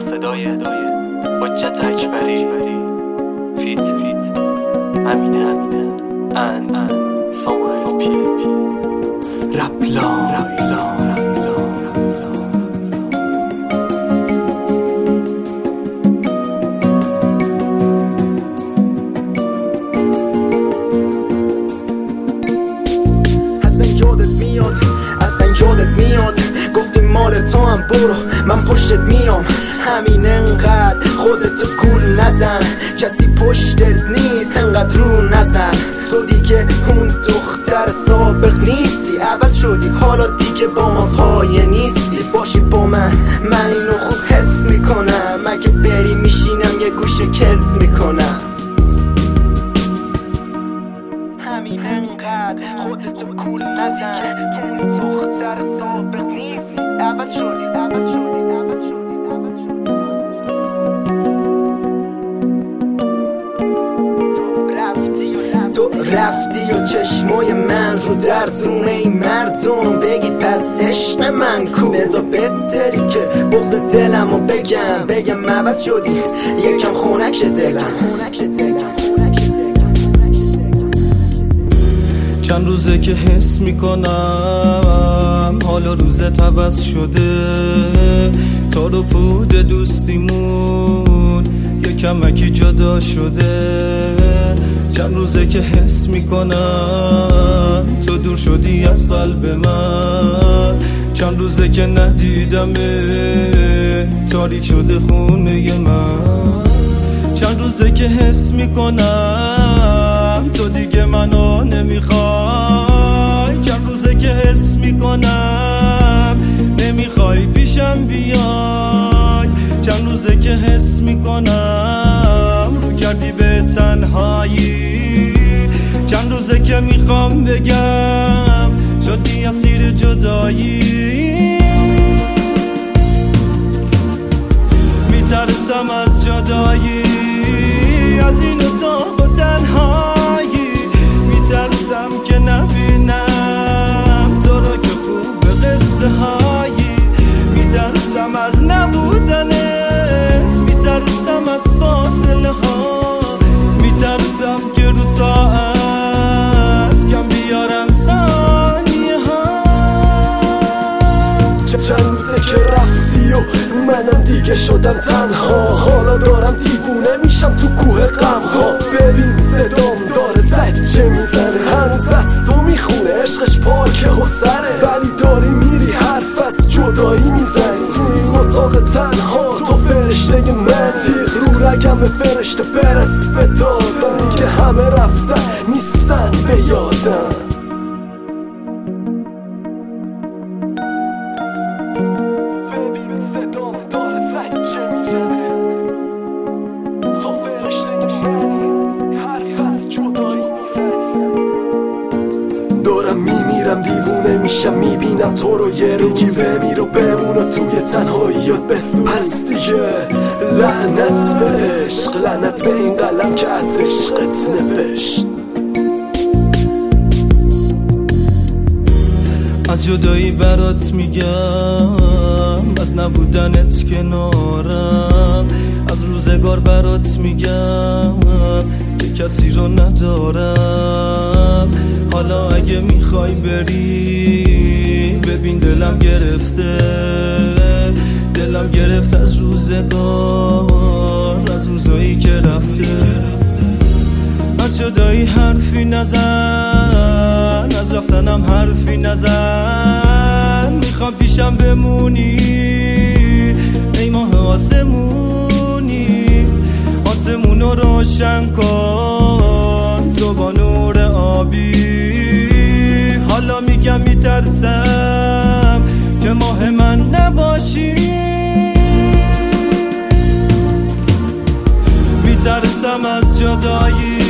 صدای حجت اکبری فیت امینه اند ساموئل پی رپلان اصلا یادت میاد گفتی مال تو هم برو من پشتت میام همین انقدر خودتو گول نزن کسی پشتت نیست انقدر رو نزن تو دیگه اون دختر سابق نیستی عوض شدی حالا دیگه با ما پایه نیستی باشی با من اینو خوب حس میکنم اگه بری میشینم یه گوشه کز میکنم همین انقدر خودتو گول نزن اون دختر سابق نیستی عوض شدی تو رفتی و چشمای من رو درزونه این مردم بگید پس عشق من کو بذار بهتری که بغض دلمو بگم عوض شدی یکم خنک دلم چند روزه که حس میکنم حالا روزت عوض شده تار و پود دوستیمون یه کمکی جدا شده چند روزه که حس میکنم تو دور شدی از قلب من چند روزه که ندیدم تاریک شده خونه من چند روزه که حس میکنم تو دیگه منو نمیخوای چند روزه که حس میکنم نمیخوای پیشم بیای چند روزه که حس میکنم رو کردی به تنهایی چند روزه که میخوام بگم شدی اسیر جدایی میترسم از جدایی از این اتاق و تنهایی میترسم که نبینم تو رو که خوب به قصه هایی میترسم از نبودنت میترسم از فاصله ها میترسم که رو ساعت کم بیارن ثانیه ها چند روزه که رفتی و منم دیگه شدم تنها حالا دارم دیوونه میشم تو کوه غم ها ببین صدام داره زجه میزنه هنوز از تو میخونه عشقش پاکه و سره ولی داری میری حرف از جدایی میزنی تو این اتاق تنها تو فرشته من تیغ رو رگم به فرشته برس به دادم دیگه همه رفتن نیستن به یادم ببین صدام داره زجه میزنه تو فرشته منی حرف از جدایی میزنی دارم میمیرم دیوونه میشم میبینم تو رو یه روز بگی بمیر و بمون و توی تنهاییات بسوز پس دیگه لعنت به عشق لعنت به این قلم که از عشقت نوشت از جدایی برات میگم از نبودنت کنارم از روزگار برات میگم که کسی رو ندارم حالا اگه میخوای بری ببین دلم گرفت از روزگار از روزایی که رفته از جدایی حرفی نزن از رفتنم حرفی نزن میخوام پیشم بمونی ای ماه آسمونو روشن کن تو با نور آبی حالا میگم میترسم که ماه من نباشی میترسم از جدایی